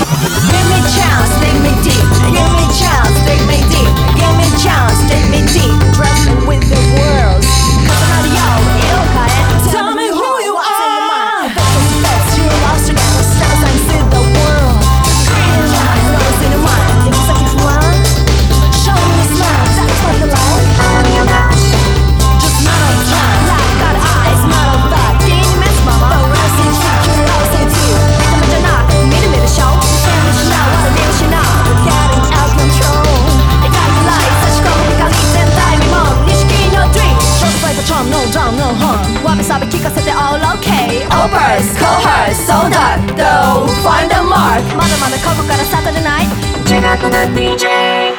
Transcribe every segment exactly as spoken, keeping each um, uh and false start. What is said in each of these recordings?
Give me chance, dig me deep. Give me chance, dig me deep. Give me chance, dig me deep. Dressing with the world. Cause I'm not yo, 이렇게. Tell me who you are. That's the best you lost together. Stars and see the world. Green light, rose in the mind. Think it's like it's one. Show me smile, that's what the light. Just not of time. Like got eyes, not of that. Didn't miss mama. The rest is curiosity. 믿음이잖아, 믿음이 the show. Can't now, what a deal she now. Getting out control. They got you like such comic leads and time mom. 니시키 no dream. Just like a charm, no drum, no harm. 와비사비 키카세 they all okay. Overs, cohorts, so dark. Though find the mark. 마다 마다 거부가라 Saturday night. 제가 또는 디제이.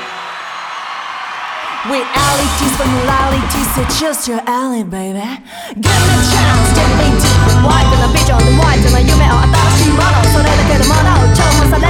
Realities from realities, it's just your alley, baby. Give me a chance, dig me deep. Why did I be on the why did I you may all新しいものそれだけのものを超反され